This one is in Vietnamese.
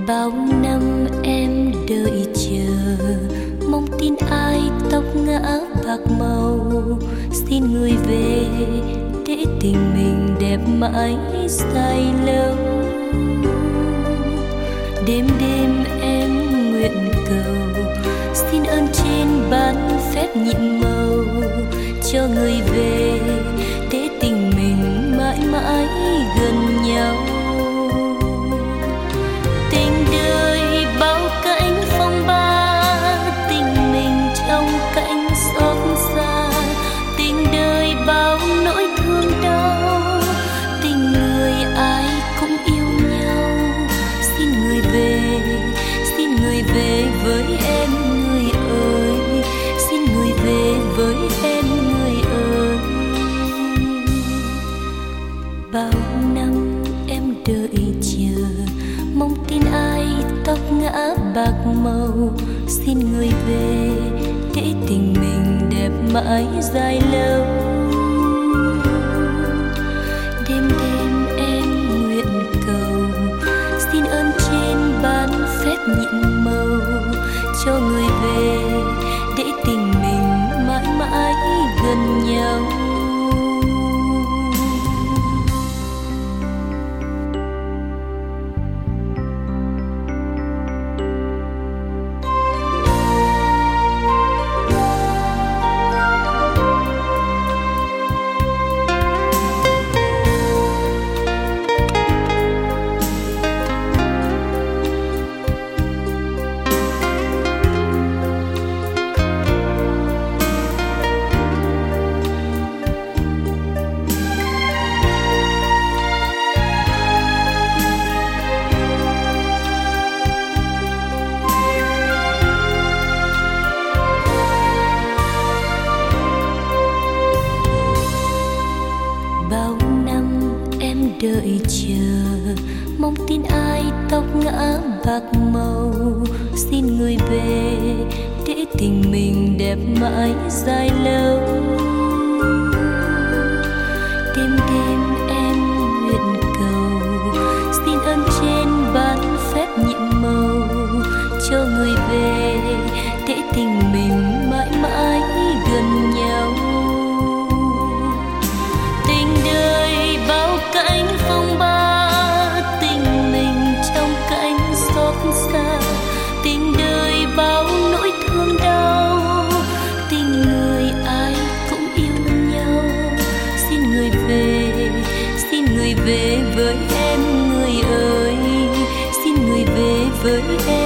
Bao năm em đợi chờ, mong tin ai tóc ngã bạc màu. Xin người về để tình mình đẹp mãi dài lâu. Đêm đêm em nguyện cầu, xin ơn trên ban phép nhiệm màu, cho người về để tình mình mãi mãi gần nhau. Tình đời bao cảnh phong ba, tình mình trong cảnh xót xa. Tình đời bao nỗi thương đau, tình người ai cũng yêu nhau. Xin người về với em người ơi, xin người về với em người ơi. Bao năm em đợi chờ, mong tin ai tóc ngã bạc màu. Xin người về để tình mình đẹp mãi dài lâu. Đêm đêm em nguyện cầu, xin ơn trên ban phép nhiệm màu, cho người về để tình mình mãi mãi gần nhau. Đợi chờ, mong tin ai tóc ngã bạc màu. Xin người về để tình mình đẹp mãi dài lâu. Đêm đêm em nguyện cầu, xin ơn trên ban phép nhiệm màu, cho người về để tình mình mãi mãi gần nhau. Tình đời bao cảnh phong ba, tình mình trong cảnh xót xa. Tình đời bao nỗi thương đau, tình người ai cũng yêu nhau. Xin người về với em người ơi, xin người về với em.